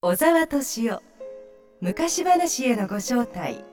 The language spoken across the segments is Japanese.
小沢敏夫昔話へのご招待。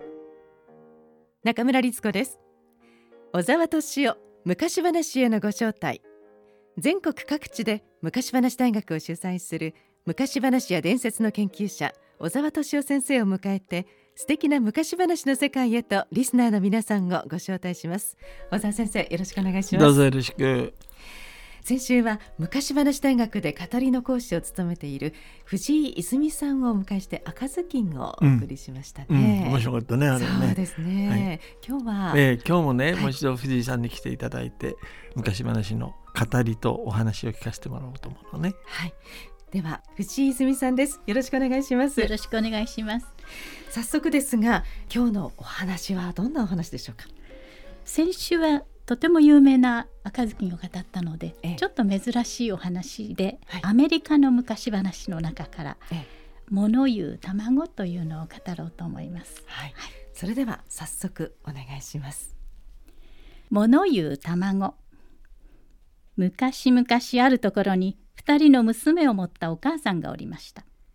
中村律子です。小沢敏夫昔話へのご招待。全国各地で昔話大学を主催する昔話や伝説の研究者小沢敏夫先生を迎えて、素敵な昔話の世界へとリスナーの皆さんをご招待します。小沢先生、よろしくお願いします。 どうぞよろしく。 先週は昔話大学で語りの講師を務めている藤井泉さんをお迎えして赤ずきんをお送りしましたね。 面白かったね、あれね。 そうですね、はい、今日もね、もう一度藤井さんに来ていただいて、昔話の語りとお話を聞かせてもらおうと思うのね。 はい、では藤井泉さんです。よろしくお願いします。 よろしくお願いします。 早速ですが、今日のお話はどんなお話でしょうか。 先週はとても有名な赤ずきんを語ったので、ちょっと珍しいお話で、アメリカの昔話の中から、物言う卵というのを語ろうと思います。 それでは早速お願いします。 物言う卵。昔々あるところに2人の娘を持ったお母さんがおりました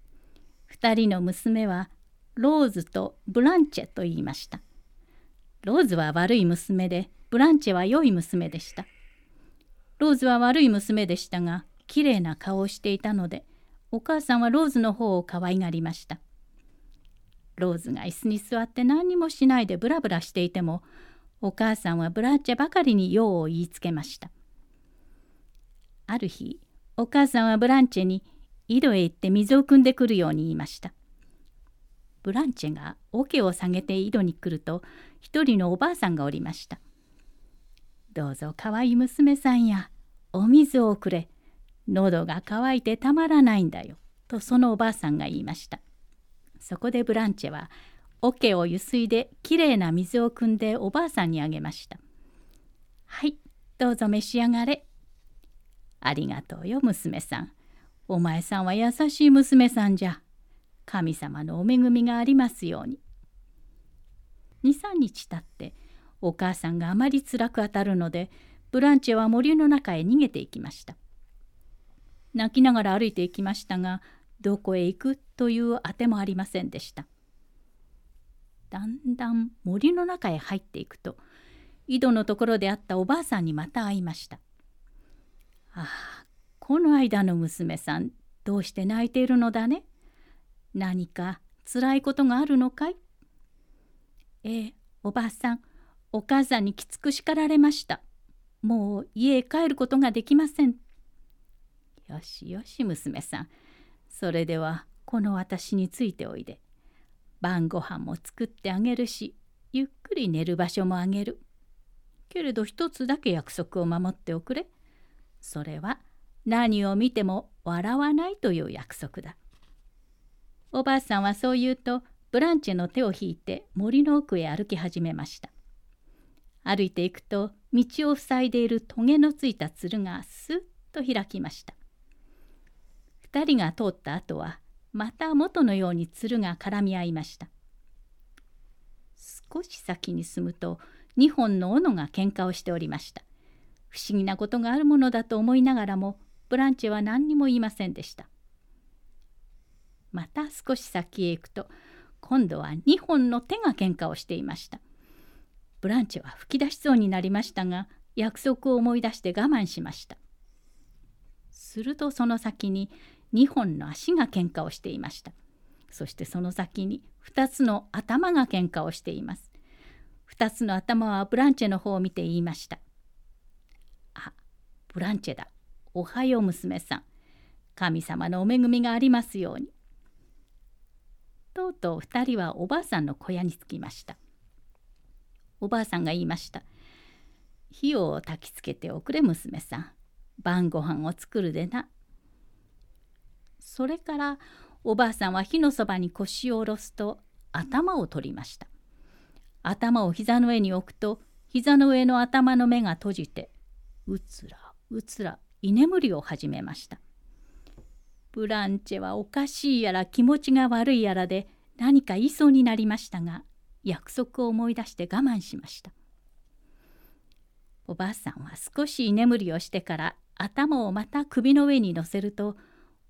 。2人の娘はローズとブランチェと言いました。ローズは悪い娘で、ブランチェは良い娘でした。ローズは悪い娘でしたが、きれいな顔をしていたので、お母さんはローズの方を可愛がりました。ローズが椅子に座って何にもしないでブラブラしていても、お母さんはブランチェばかりに用を言いつけました。ある日、お母さんはブランチェに井戸へ行って水を汲んでくるように言いました。ブランチェが桶を下げて井戸に来ると、一人のおばあさんがおりました。どうぞかわいい娘さんや、お水をくれ。喉が渇いてたまらないんだよ。とそのおばあさんが言いました。そこでブランチェは桶をゆすいできれいな水を汲んでおばあさんにあげました。はい、どうぞ召し上がれ。ありがとうよ娘さん。お前さんは優しい娘さんじゃ。神様のお恵みがありますように。2、3日経ってお母さんがあまり辛く当たるので、ブランチェは森の中へ逃げていきました。泣きながら歩いていきましたが、どこへ行くというあてもありませんでした。だんだん森の中へ入っていくと、井戸のところであったおばあさんにまた会いました。ああ、この間の娘さん、どうして泣いているのだね。何かつらいことがあるのかい。おばあさん、お母さんにきつく叱られました。もう家へ帰ることができません。よしよし娘さん、それではこの私についておいで。晩ご飯も作ってあげるし、ゆっくり寝る場所もあげる。けれど一つだけ約束を守っておくれ。それは何を見ても笑わないという約束だ。おばあさんはそう言うと、ブランチェの手を引いて森の奥へ歩き始めました。歩いていくと、道を塞いでいるトゲのついたつるがスッと開きました。2人が通った後は、また元のようにつるが絡み合いました。少し先に進むと、2本の斧が喧嘩をしておりました。不思議なことがあるものだと思いながらも、ブランチェは何にも言いませんでした。また少し先へ行くと、今度は2本の手が喧嘩をしていました。ブランチェは吹き出しそうになりましたが、約束を思い出して我慢しました。するとその先に2本の足が喧嘩をしていました。そしてその先に2つの頭が喧嘩をしています。2つの頭はブランチェの方を見て言いました。あ、ブランチェだ。おはよう娘さん。神様のお恵みがありますように。とうとう2人はおばあさんの小屋に着きました。おばあさんが言いました。火を焚きつけておくれ娘さん。晩ご飯を作るでな。それからおばあさんは火のそばに腰を下ろすと頭を取りました。頭を膝の上に置くと、膝の上の頭の目が閉じて、うつらうつら居眠りを始めました。ブランチェはおかしいやら気持ちが悪いやらで何か言いそうになりましたが、約束を思い出して我慢しました。おばあさんは少し居眠りをしてから頭をまた首の上に乗せると、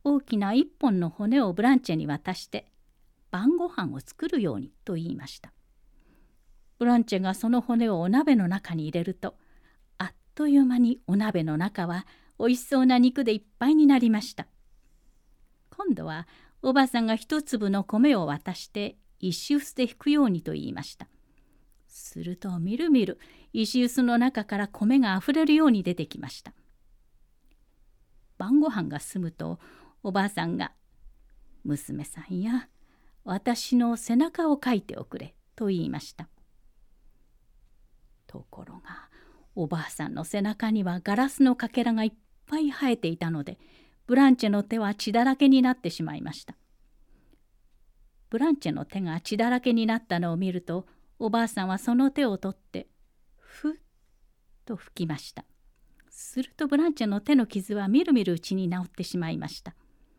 大きな一本の骨をブランチェに渡して晩ご飯を作るようにと言いました。ブランチェがその骨をお鍋の中に入れると、あっという間にお鍋の中はおいしそうな肉でいっぱいになりました。今度はおばあさんが一粒の米を渡して石臼で引くようにと言いました。するとみるみる石臼の中から米があふれるように出てきました。晩ご飯が済むとおばあさんが「娘さんや、私の背中をかいておくれ」と言いました。ところがおばあさんの背中にはガラスのかけらがいっぱい生えていたので、ブランチェの手は血だらけになってしまいました。ブランチェの手が血だらけになったのを見ると、おばあさんはその手を取ってふっと拭きました。するとブランチェの手の傷はみるみるうちに治ってしまいました。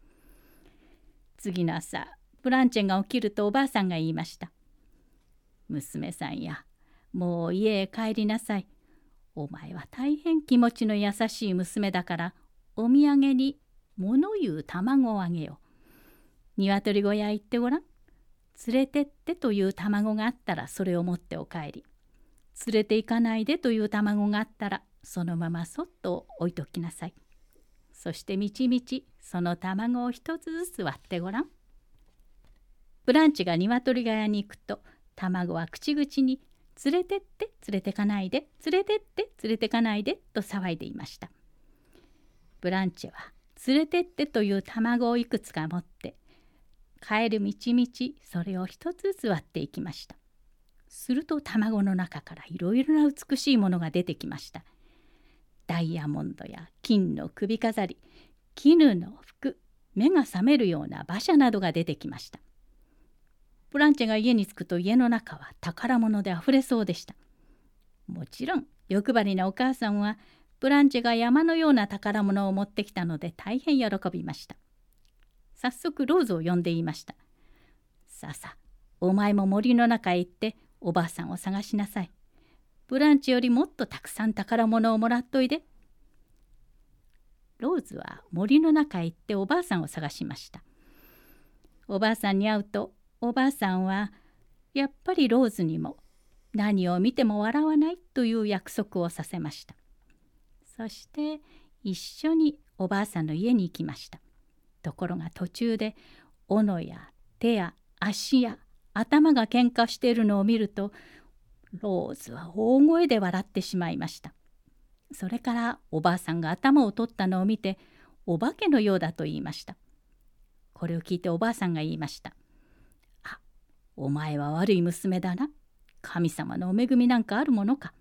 次の朝、ブランチェが起きるとおばあさんが言いました。娘さんや、もう家へ帰りなさい。お前は大変気持ちの優しい娘だから、お土産に物言う卵をあげよう。鶏小屋へ行ってごらん。連れてってという卵があったらそれを持ってお帰り。連れて行かないでという卵があったらそのままそっと置いときなさい。そしてみちみちその卵を一つずつ割ってごらん。ブランチが鶏小屋に行くと、卵は口々に連れてって連れてかないで、連れてって連れてかないでと騒いでいました。ブランチェは連れてってという卵をいくつか持って帰る道々それを一つずつ割っていきました。すると卵の中からいろいろな美しいものが出てきました。ダイヤモンドや金の首飾り、絹の服、目が覚めるような馬車などが出てきました。ブランチェが家に着くと家の中は宝物であふれそうでした。もちろん欲張りなお母さんはブランチェが山のような宝物を持ってきたので大変喜びました。早速ローズを呼んで言いました。さあさあ、お前も森の中へ行っておばあさんを探しなさい。ブランチよりもっとたくさん宝物をもらっといで。ローズは森の中へ行っておばあさんを探しました。おばあさんに会うと、おばあさんはやっぱりローズにも何を見ても笑わないという約束をさせました。そして一緒におばあさんの家に行きました。ところが途中で斧や手や足や頭が喧嘩しているのを見ると、ローズは大声で笑ってしまいました。それからおばあさんが頭を取ったのを見て、お化けのようだと言いました。これを聞いておばあさんが言いました。あ、お前は悪い娘だな。神様のお恵みなんかあるものか。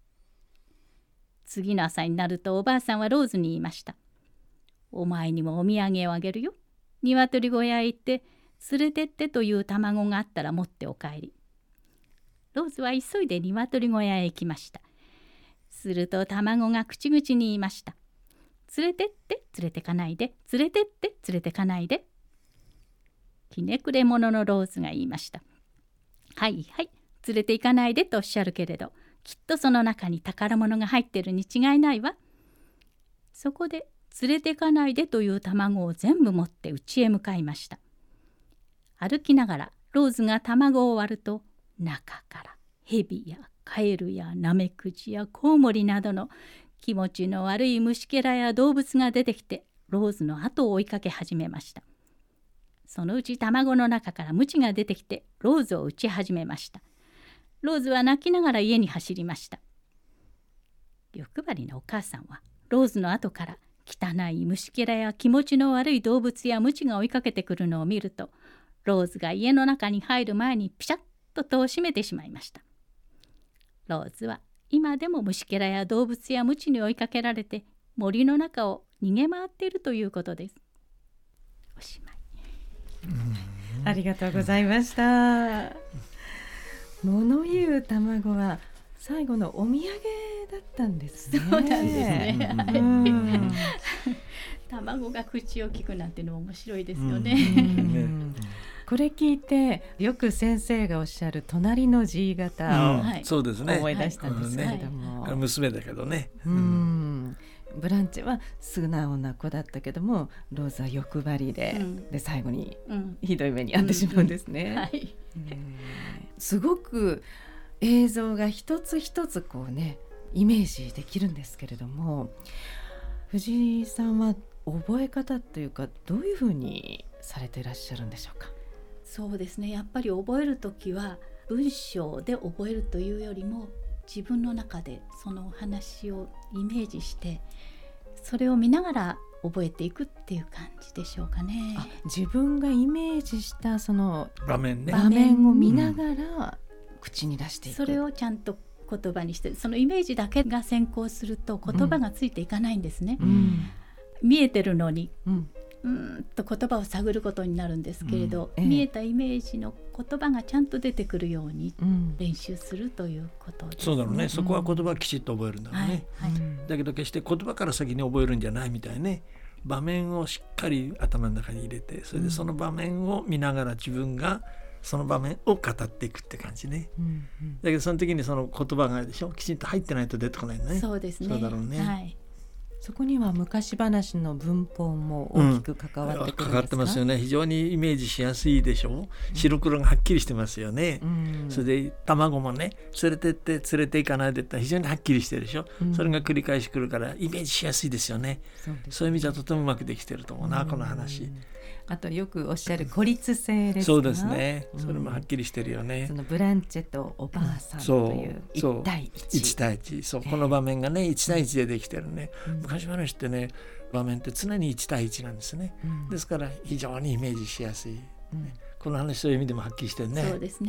次の朝になるとおばあさんはローズに言いました。お前にもお土産をあげるよ。鶏小屋へ行って連れてってという卵があったら持ってお帰り。ローズは急いで鶏小屋へ行きました。すると卵が口々に言いました。連れてって連れてかないで、連れてって連れてかないで。ひねくれ者のローズが言いました。はいはい、連れて行かないでとおっしゃるけれど、きっとその中に宝物が入ってるに違いないわ。そこで連れて行かないでという卵を全部持って家へ向かいました。歩きながらローズが卵を割ると、中からヘビやカエルやナメクジやコウモリなどの気持ちの悪い虫けらや動物が出てきて、ローズの後を追いかけ始めました。そのうち卵の中から鞭が出てきてローズを打ち始めました。ローズは泣きながら家に走りました。欲張りなお母さんはローズの後から汚い虫けらや気持ちの悪い動物や鞭が追いかけてくるのを見ると、ローズが家の中に入る前にピシャッと戸を閉めてしまいました。ローズは今でも虫けらや動物や鞭に追いかけられて森の中を逃げ回っているということです。おしまい。 ありがとうございました。物言う卵は最後のお土産だったんですね。 そうなんですね。 うん卵が口を聞くなんてのも面白いですよね。 これ聞いてよく先生がおっしゃる隣の G 型をそうですね、 思い出したんですけれども、 娘だけどね、 ブランチは素直な子だったけどもローズは欲張りで、で最後にひどい目に遭ってしまうんですね、はい、すごく映像が一つ一つこうねイメージできるんですけれども、藤井さんは覚え方というかどういうふうにされていらっしゃるんでしょうか？ そうですね、やっぱり覚えるときは文章で覚えるというよりも自分の中でそのお話をイメージしてそれを見ながら覚えていくっていう感じでしょうかね。 自分がイメージしたその場面を見ながら口に出していく、 それをちゃんと言葉にして、そのイメージだけが先行すると言葉がついていかないんですね、見えてるのに、と言葉を探ることになるんですけれど、見えたイメージの言葉がちゃんと出てくるように練習するということですね。 そうだろうね、そこは言葉をきちっと覚えるんだろうね、だけど決して言葉から先に覚えるんじゃないみたいね。場面をしっかり頭の中に入れて、それでその場面を見ながら自分がその場面を語っていくって感じね、だけどその時にその言葉があるでしょ、きちんと入ってないと出てこないんだね。 そうですね、 そうだろうね、 はい、 そこには昔話の文法も大きく関わってくるんですか？ 関わってますよね。非常にイメージしやすいでしょ。白黒がはっきりしてますよね、それで卵もね連れてって連れていかないでって非常にはっきりしてるでしょ、それが繰り返しくるからイメージしやすいですよね。そういう意味じゃとてもうまくできてると思うな、この話。 あとよくおっしゃる孤立性ですか？ そうですね、それもはっきりしてるよね、 そのブランチェとおばあさんという1対1、 1対1、そう、この場面がね1対1でできてるね、昔話ってね場面って常に1対1なんですね、ですから非常にイメージしやすい、この話そういう意味でもはっきりしてるね。 そうですね、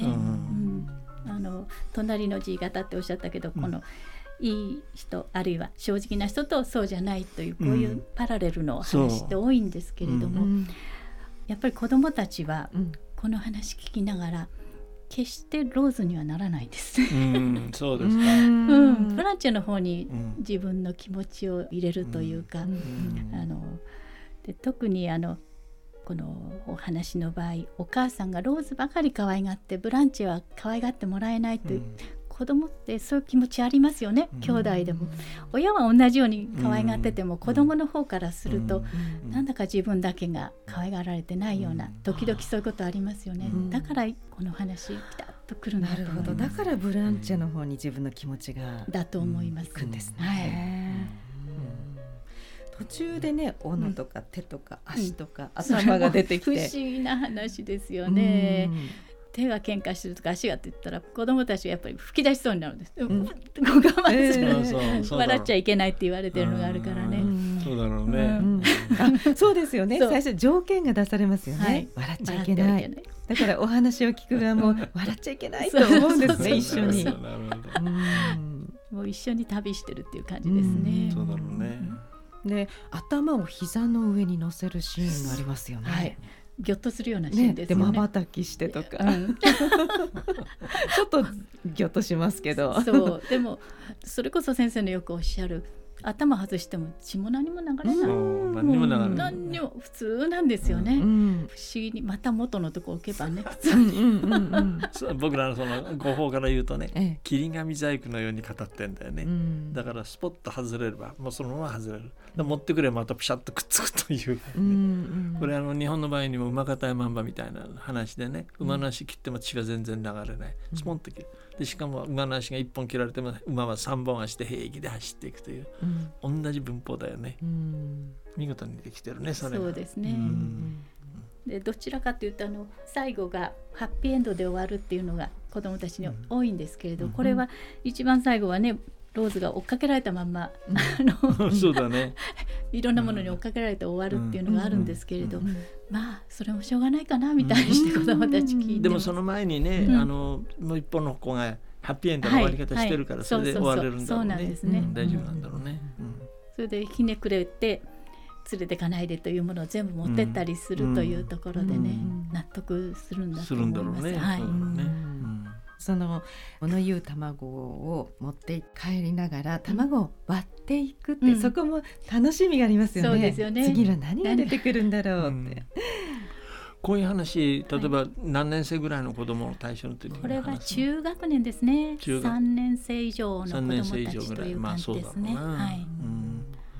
隣の字型っておっしゃったけど、このいい人あるいは正直な人とそうじゃないというこういうパラレルの話って多いんですけれども、やっぱり子どもたちはこの話聞きながら決してローズにはならないです。 そうですか。 ブランチェの方に自分の気持ちを入れるというか、で特にこのお話の場合、お母さんがローズばかり可愛がってブランチェは可愛がってもらえないという、子供ってそういう気持ちありますよね。兄弟でも親は同じように可愛がってても、子供の方からすると、なんだか自分だけが可愛がられてないような、時々そういうことありますよね。だからこの話ピタッとくるんだと思います。 なるほど、だからブランチェの方に自分の気持ちがだと思います。 いくんですね。途中でね、斧とか手とか足とか頭が出てきて、 不思議な話ですよね。手が喧嘩してるとか足がって言ったら子供たちがやっぱり吹き出しそうになるんです、我慢する、笑っちゃいけないって言われてるのがあるからね。 そうだろうね、 そうですよね。最初条件が出されますよね。笑っちゃいけない。だからお話を聞く側も笑っちゃいけないと思うんですね。一緒にもう一緒に旅してるっていう感じですね。 そうだろうね。 で、頭を膝の上に乗せるシーンがありますよね。 ギョッとするようなシーンですよね。 で瞬きしてとか、ちょっとギョッとしますけど、 そうでもそれこそ先生のよくおっしゃる、頭外しても血も何も流れない、 何にも流れない、 何にも普通なんですよね、不思議にまた元のとこ置けばね、普通に僕らのその語法から言うとね、霧紙細工のように語ってんだよね、だからスポッと外れればもうそのまま外れる、持ってくればまたピシャッとくっつくという、これ日本の場合にも馬方やマンバみたいな話でね、馬の足切っても血は全然流れない、スポンと切る。でしかも馬の足が1本切られても馬は3本足で平気で走っていくという、同じ文法だよね、見事にできてるね、それが。 そうですね、でどちらかというと最後がハッピーエンドで終わるっていうのが子どもたちに多いんですけれど、これは一番最後はね、ローズが追っかけられたまんま、 そうだね、 いろんなものに追っかけられて終わるっていうのがあるんですけれど、まあそれもしょうがないかなみたいにして子どもたち聞いてます。 でもその前にね、もう一本の子がハッピーエンドの終わり方してるから、それで終われるんだろうね。大丈夫なんだろうね。 それでひねくれて連れてかないでというものを全部持ってったりするというところでね、納得するんだと思います。 その物言う卵を持って帰りながら卵を割っていくって、そこも楽しみがありますよね。 そうですよね。 次は何が出てくるんだろうって、 こういう話、例えば何年生ぐらいの子供を対象の時に話すの？ これは中学年ですね。3年生以上の子供たちという感じですね。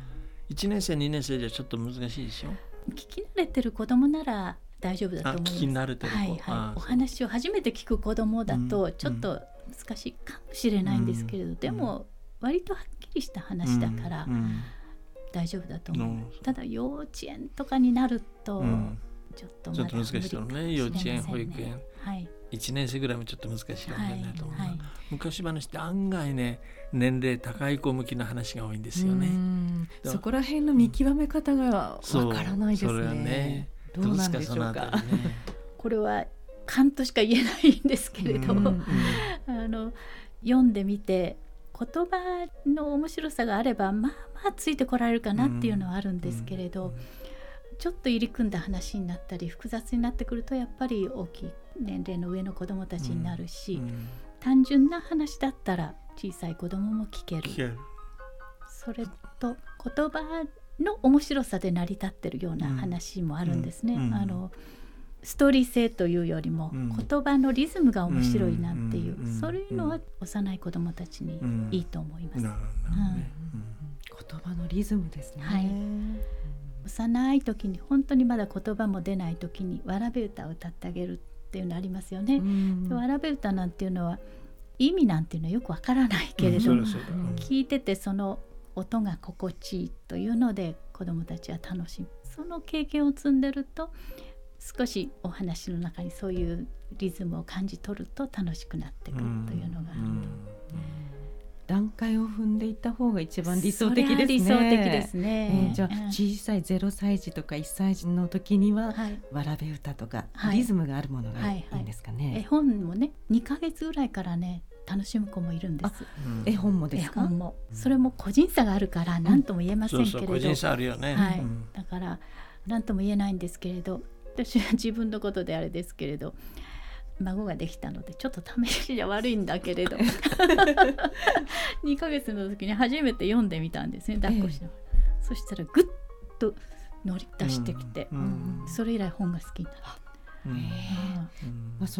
1年生2年生じゃちょっと難しいでしょ。 聞き慣れてる子供なら大丈夫だと思います。 聞き慣れてる子、 はいはい、お話を初めて聞く子供だとちょっと難しいかもしれないんですけれど、でも割とはっきりした話だから大丈夫だと思う。ただ幼稚園とかになるとちょっとまだ無理かもしれませんね。 ちょっと難しいとね。幼稚園保育園、 はい、 1年生ぐらいもちょっと難しいかもしれないと思う、 はいはい、 昔話って案外ね年齢高い子向きの話が多いんですよね。 そこら辺の見極め方がわからないですね。 それはね、 どうなんでしょうか。 これは勘としか言えないんですけれど、読んでみて言葉の面白さがあればまあまあついてこられるかなっていうのはあるんですけれど、ちょっと入り組んだ話になったり複雑になってくるとやっぱり大きい年齢の上の子どもたちになるし、単純な話だったら小さい子どもも聞ける。それと言葉の面白さで成り立ってるような話もあるんですね。ストーリー性というよりも言葉のリズムが面白いなっていう、そういうのは幼い子どもたちにいいと思います。 言葉のリズムですね。 はい、幼い時に本当にまだ言葉も出ない時にわらべ歌を歌ってあげるっていうのありますよね。わらべ歌なんていうのは意味なんていうのはよくわからないけれど、聞いててその音が心地いいというので子どもたちは楽しむ。その経験を積んでると少しお話の中にそういうリズムを感じ取ると楽しくなってくるというのがある。 段階を踏んでいった方が一番理想的ですね。 理想的ですね。 じゃあ小さい0歳児とか1歳児の時には、わらべ歌とか、リズムがあるものがいいんですかね。 絵本もね2ヶ月ぐらいからね楽しむ子もいるんです。 絵本もですか。 絵本もそれも個人差があるから何とも言えませんけれど、 個人差あるよね。 だから何とも言えないんですけれど、私は自分のことであれですけれど孫ができたのでちょっと試しじゃ悪いんだけれど2ヶ月の時に初めて読んでみたんですね、抱っこしながら。そしたらグッと乗り出してきて、それ以来本が好きになった。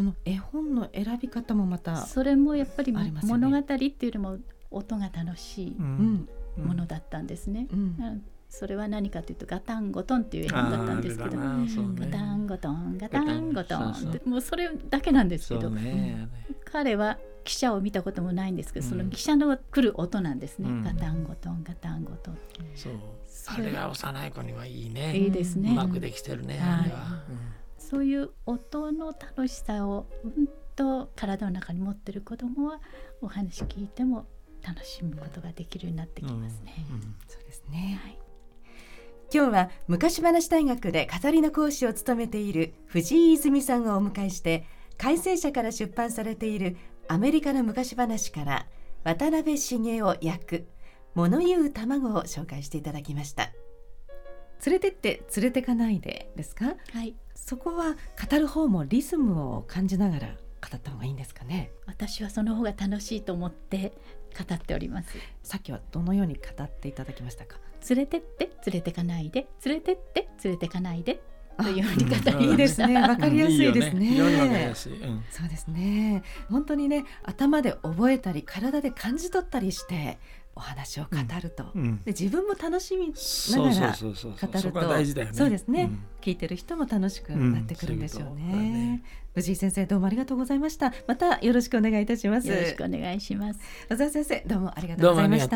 その絵本の選び方もまたそれもやっぱり物語っていうよりも音が楽しいものだったんですね。それは何かというとガタンゴトンっていう絵本だったんですけど、ガタンゴトンガタンゴトンってもうそれだけなんですけど、彼は汽車を見たこともないんですけど、その汽車の来る音なんですね。ガタンゴトンガタンゴトン。 あれが幼い子にはいいね。 いいですね。 うまくできてるね。あれはそういう音の楽しさをと体の中に持ってる子どもはお話聞いても楽しむことができるようになってきますね。 そうですね。 今日は昔話大学で語りの講師を務めている藤井泉さんをお迎えして、改正社から出版されているアメリカの昔話から渡辺茂雄訳物言う卵を紹介していただきました。 連れてって連れてかないでですか。 はい、 そこは語る方もリズムを感じながら語った方がいいんですかね。 私はその方が楽しいと思って語っております。 さっきはどのように語っていただきましたか。 連れてって連れてかないで、連れてって連れてかないでというように語りました。 いいですね。わかりやすいですね。 そうですね。本当にね、頭で覚えたり体で感じ取ったりしてお話を語ると、で自分も楽しみながら語ると、そうですね、聞いてる人も楽しくなってくるんでしょうね。藤井先生、どうもありがとうございました。またよろしくお願いいたします。 よろしくお願いします。 小沢先生、どうもありがとうございました。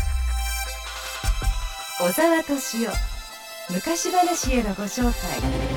小沢敏夫、昔話へのご招待。